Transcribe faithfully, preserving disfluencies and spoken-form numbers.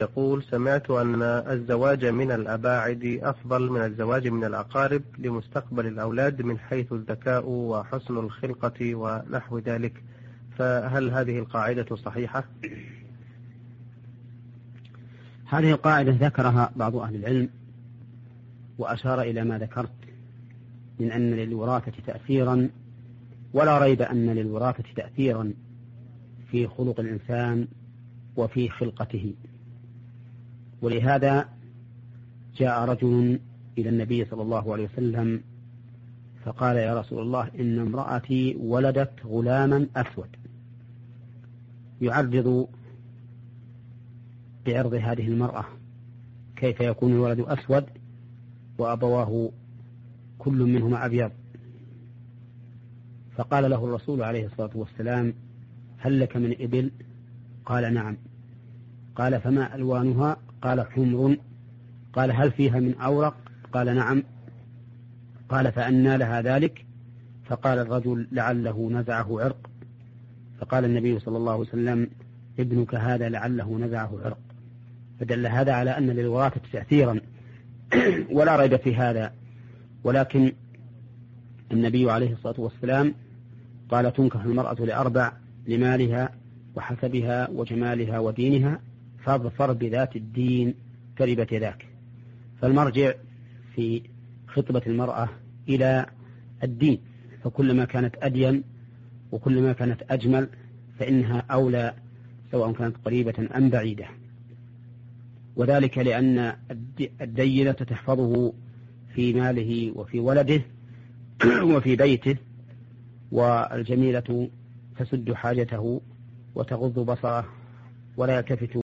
يقول: سمعت أن الزواج من الأباعد أفضل من الزواج من الأقارب لمستقبل الأولاد من حيث الذكاء وحسن الخلقة ونحو ذلك، فهل هذه القاعدة صحيحة؟ هذه القاعدة ذكرها بعض أهل العلم وأشار إلى ما ذكرت من أن للوراثة تأثيرا، ولا ريب أن للوراثة تأثيرا في خلق الإنسان وفي خلقته. ولهذا جاء رجل إلى النبي صلى الله عليه وسلم فقال: يا رسول الله، إن امرأتي ولدت غلاما أسود يعرض بعرض هذه المرأة، كيف يكون الولد أسود وأبواه كل منهما أبيض؟ فقال له الرسول عليه الصلاة والسلام: هل لك من إبل؟ قال: نعم. قال: فما ألوانها؟ قال: حمر. قال: هل فيها من أورق؟ قال: نعم. قال: فأنى لها ذلك؟ فقال الرجل: لعله نزعه عرق. فقال النبي صلى الله عليه وسلم: ابنك هذا لعله نزعه عرق. فدل هذا على أن للوراثة تأثيرا ولا ريب في هذا، ولكن النبي عليه الصلاة والسلام قال: تنكح المرأة لأربع: لمالها وحسبها وجمالها ودينها، فاظفر بذات الدين تربت يداك. فالمرجع في خطبة المرأة إلى الدين، فكلما كانت أدين وكلما كانت أجمل فإنها أولى، سواء كانت قريبة أم بعيدة. وذلك لأن الدينة تحفظه في ماله وفي ولده وفي بيته، والجميلة تسد حاجته وتغض بصره ولا يلتفت